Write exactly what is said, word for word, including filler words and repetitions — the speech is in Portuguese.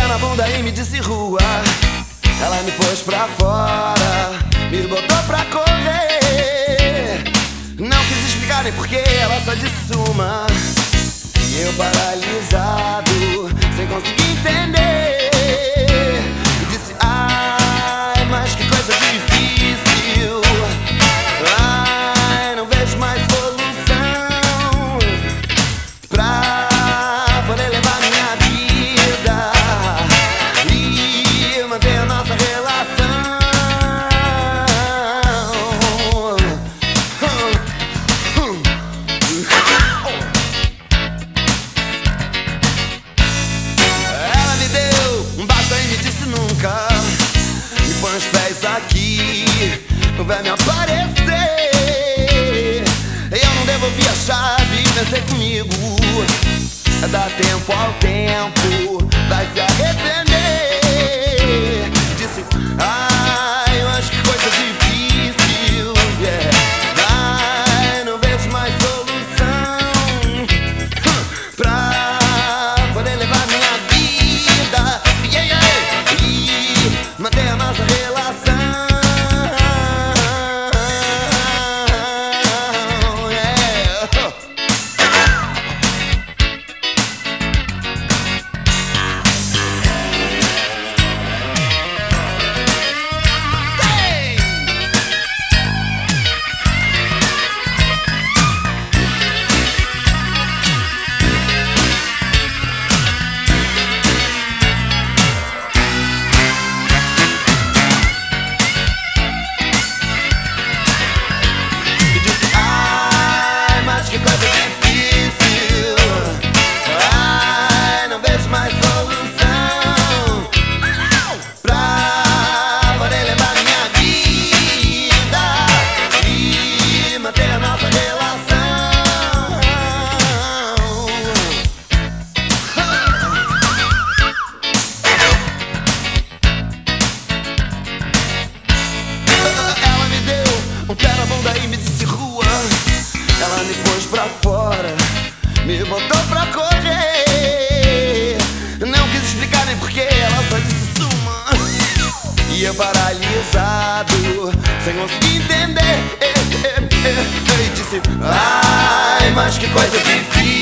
pé na bunda e me disse rua. Ela me pôs pra fora, me botou pra correr. Não quis explicar nem porquê, ela só disse suma. E eu paralisado, sem conseguir entender, disse ai, mas que coisa difícil. Ai, não vejo mais solução pra poder levar minha vida e manter a nossa relação. Ela me deu um basta e me disse nunca me põe os pés aqui, não vai me aparecer. Eu não devolvi a chave e pensei comigo, dá tempo ao tempo, vai se arrepender. Disse, ai, mas que coisa difícil, yeah. Ai, não vejo mais solução pra poder levar minha vida, yeah, yeah, e manter a nossa relação. Que coisa difícil, ai, não vejo mais solução pra poder levar minha vida e manter a nossa relação. Ela me deu um pé na bunda e me disse rua. Ela me pôs pra fora, me botou pra correr. Não quis explicar nem porquê, ela só disse suma. E eu paralisado, sem conseguir entender, e disse ai, mas que coisa difícil.